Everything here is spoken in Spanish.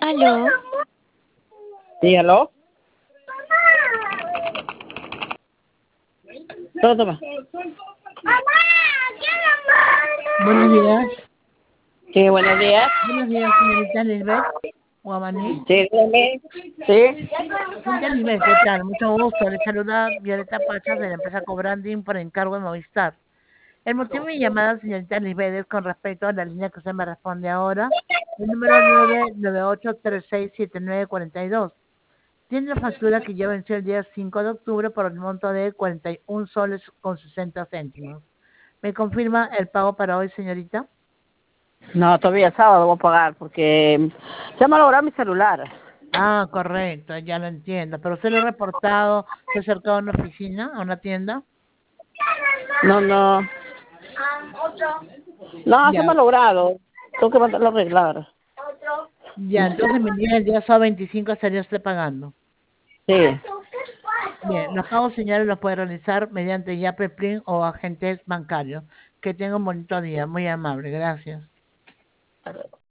Aló. Sí, aló. Toma. Buenos días. Sí, buenos días. Buenos días, señorita Lisbeth Guamaní. Sí, dígame. Sí. Señorita Lisbeth, ¿qué tal? Mucho gusto. Le saluda Violeta Pachas de la empresa Cobranding por encargo de Movistar. El motivo de mi llamada, señorita Lisbeth, es con respecto a la línea que usted me responde ahora, el número 998367942. Tiene la factura que ya venció el día 5 de octubre por el monto de 41 soles con 60 céntimos. ¿Me confirma el pago para hoy, señorita? No, todavía sábado voy a pagar porque se me ha logrado mi celular. Ah, correcto, ya lo entiendo. Pero usted lo ha reportado, se ha acercado a una oficina, a una tienda. No, no. No, se Ya, me ha logrado. Tengo que mandarlo a arreglar. ya, entonces mañana el día sábado 25 estaría usted pagando. Sí. Bien, los pagos señores los puede realizar mediante Yape Plin o agentes bancarios. Que tenga un bonito día, muy amable, gracias.